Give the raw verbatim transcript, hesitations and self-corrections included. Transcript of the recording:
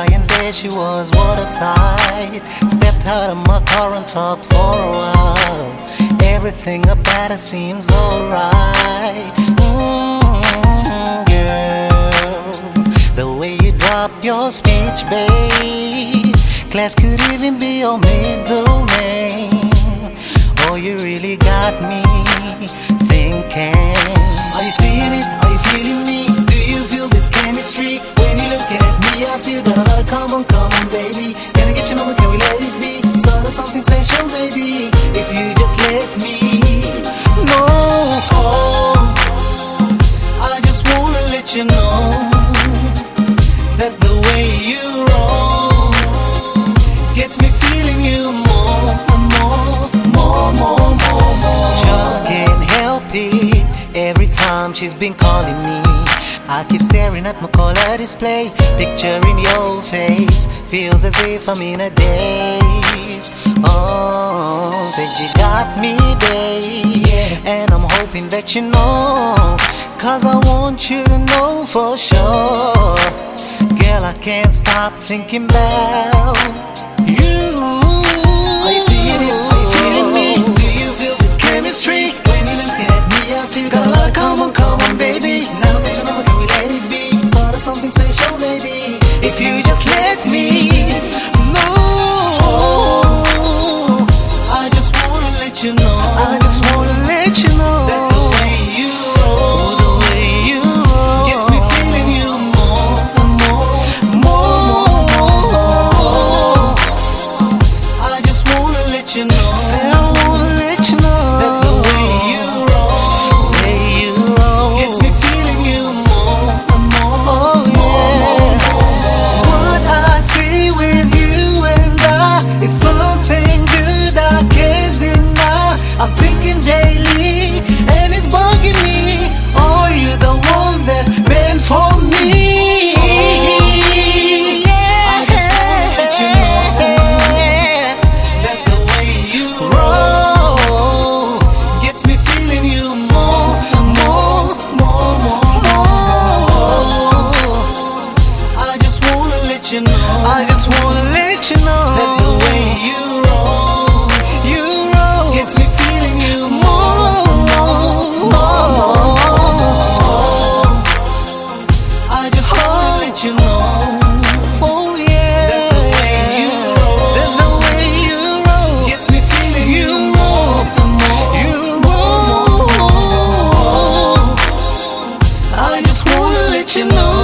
by and there she was, what a sight. Stepped out of my car and talked for a while. Everything about her seems alright. Mm, girl, the way you drop your speech, babe. Class could even be your middle name. Oh, you really got me thinking. Are you seeing it? Are you feeling me? Do you feel this chemistry? When you're looking at me, I see you got a lot of come on, come on, baby. Can I get your number? Can we let it be? Start of something special, baby. If you just let me know. Oh, I just wanna let you know that the way you roll gets me feeling you more, more, more, more, more, more. Just can't help it. Every time she's been calling me, I keep staring at my caller display, picturing your face. Feels as if I'm in a daze. Oh, said you got me, babe, yeah. And I'm hoping that you know, cause I want you to know for sure. Girl, I can't stop thinking about you. Are you seeing it? Are you feeling me? Do you feel this chemistry? When you're looking at me, I see you got a lot of come on, come on, baby. Now that you know, can we let it be? Start of something special, baby. If you just let me know. I just wanna let you know. I just wanna let you know that the way you roll, the way you roll gets me feeling you more, more, more, more. I just wanna let you know. Say I wanna let you know that the way you roll, the way you roll gets me feeling you more, more, oh, yeah. What I see with you and I is something good I can't deny. I'm thinking daily and it's bugging me. Are you the one that's meant for me? I just wanna let you know that the way you roll gets me feeling you more, more, more, more, more. I just wanna let you know. I just wanna let you know that the way you roll, you roll gets me feeling you more, more, more, more. I just wanna let you know. Oh yeah, that the way you roll, that the way you roll gets me feeling you more, you more. I just wanna let you know.